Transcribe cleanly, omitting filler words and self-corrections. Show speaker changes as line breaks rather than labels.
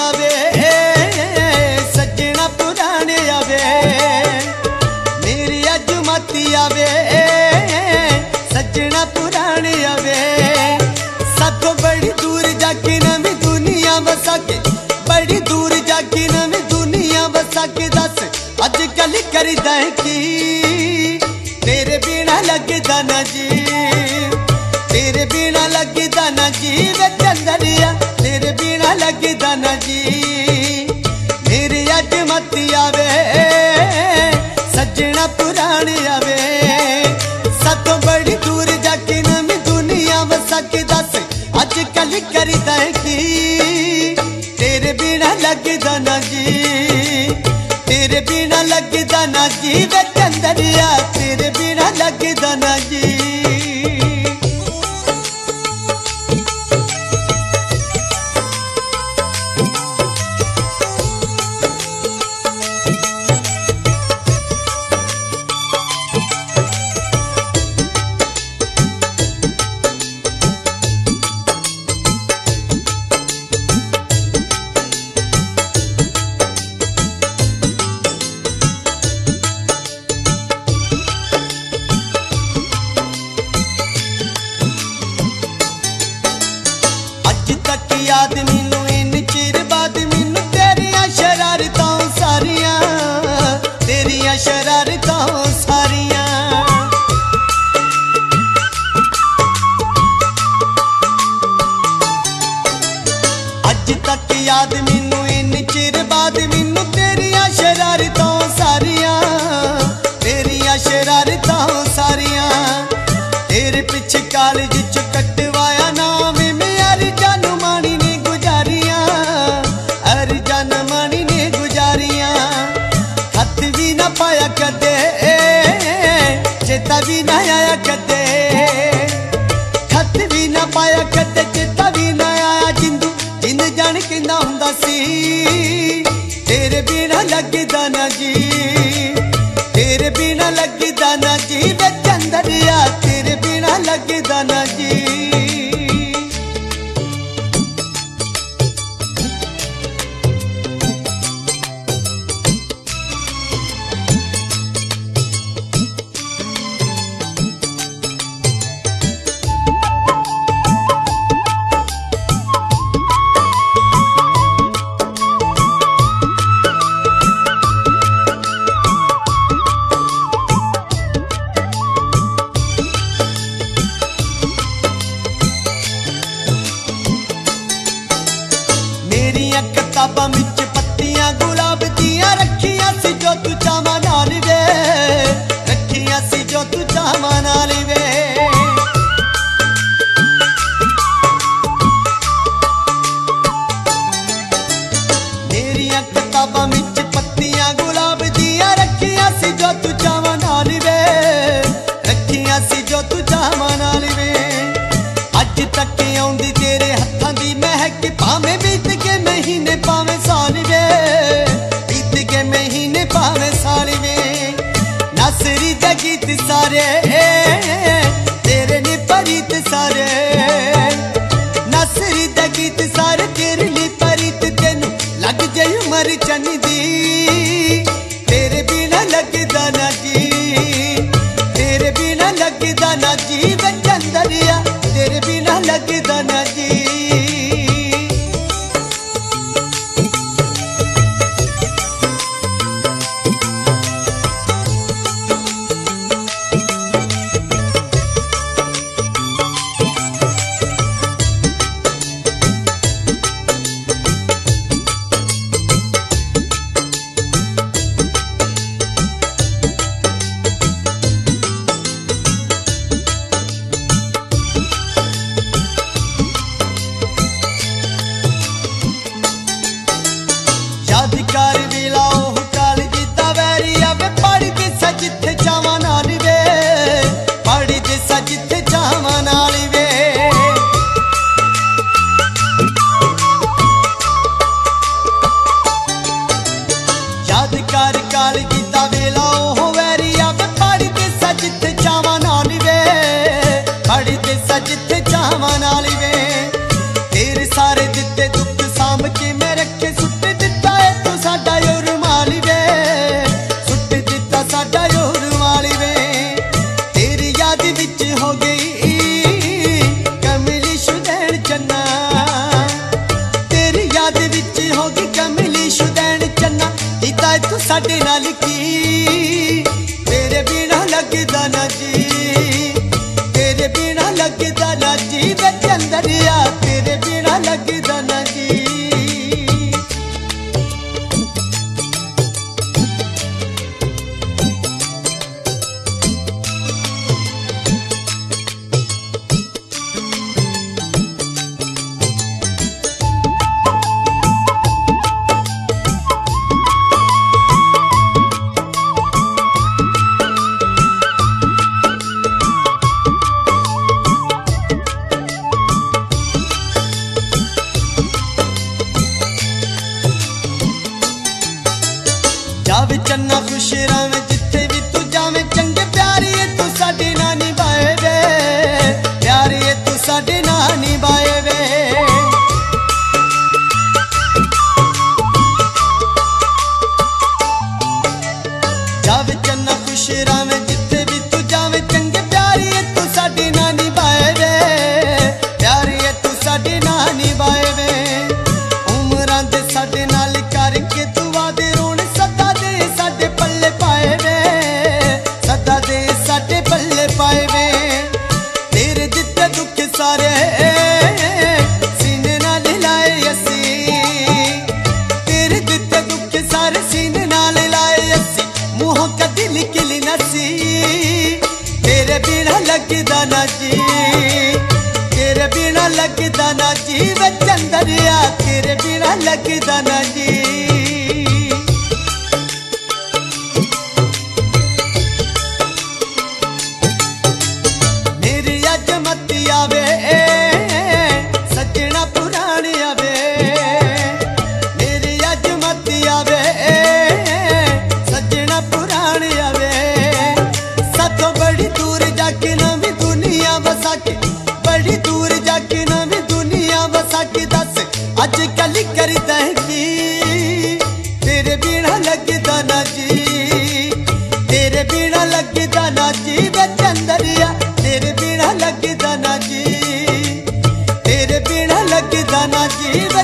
आवे सजना पुराने आवे मेरी अज मती आवे सजना पुराने आवे साथों बड़ी दूर जाके नवी दुनिया बसा के बड़ी दूर जाके नवी दुनिया बसा के दस अज कल करदा है की तेरे बिना लगदा ना जी तेरे बिना लगदा ना जी वे चंदरिया तेरे बिना लगदा ना जी मेरे अज मती आवे सजना पुराने आवे साथों बड़ी दूर जाके नवी दुनिया बसा के दस अज कल करदा है की तेरे बिना लगदा ना जी तेरे बिना लगदा ना जी वे चंदरिया तेरे बिना लगदा ना जी। याद मैनू इन चिर बाद मैनू तेरिया शरारतां सारियां तेरिया शरारतां सारियां अज तक याद मैनू इन चिर बाद मैनू तेरिया शरारतां सारियां तेरिया शरारतां सारियां तेरे पिछे कॉलेज च कटवाया नाम पाया कदे चेता भी ना आया कदे खत भी ना पाया कदे चेता भी ना आया जिंदू जिंद जान कहंदा हुंदा सी तेरे बिना लगदा ना जी तेरे बिना लगदा ना जी वे चंदरिया तेरे बिना लगदा ना जी। किताबां विच पत्तियां गुलाब दियां रखियां सी जो तू चावां नाल वे रखियां सी जो तू चावां नाल वे मेरियां किताबां विच पत्तियां गुलाब दियां रखियां सी जो तू चावां नाल वे रखियां सी जो तू चावां नाल वे अज तक आउंदी तेरे हत्थां दी महक भावें बीत के महीने पावे साल वे बीत के महीने पावे साल वे नसरी दा गीत सारे तेरे ने परीत सारे नसरी दा गीत सारे तेरे ने परीत तेनू लग जाई उमर चन्नी दी तेरे बिना लगदा ना जी तेरे बिना लगदा ना जी वे चंदरिया तेरे बिना लगदा ना जी। यादगार वेला ओह कॉलेज दा वैरी आवे पढ़दे सा जिथे जावां नाल वे पढ़दे सा जिथे जावां नाल वे यादगार कॉलेज दा वेला ओह वैरी आवे पढ़दे सा जिथे जावां नाल वे पढ़दे सा जिथे जावां नाल वे तेरे सारे दिते दुख साम के मैं रखे चंदरिया तेरे बिना लगदा ना जी। जावे चन्ना खुश रवे जिथे भी तू जावे चंगे प्यारी तू साडे ना निभाए वे प्यारी तू साडे ना निभाए वे। जावे चन्ना खुश रवे जिथे भी तू जावे चंगे प्यारी तू साडे ना निभाए वे प्यारी तू साडे ना निभाए वे। उमरां दे साडे नाल करके तू वादे रोण सदा दे साडे पल्ले पाए वे सदा दे साडे पल्ले पाए वे। तेरे दिते दुख सारे सीने नाल लाए असी तेरे दिते दुख सारे सीने नाल लाए असी मुंहों का दिल किली नसी तेरे बिना लगदा ना जी तेरे बिना लगदा ना जी वे चंदरिया तेरे बिना लगदा ना जी। मेरी अज मती आवे सजना पुरानी आवे मेरी अज मती आवे सजना पुरानी आवे। साथों बड़ी दूर जाके नवी दुनिया बसा के बड़ी दूर जाके नवी दुनिया बसा के दस अज कल करदा है की तेरे बिना लगदा ना जी तेरे बिना लगदा ना जी वे चंदरिया तेरे बिना लगदा ना जी तेरे बिना लगदा ना जी।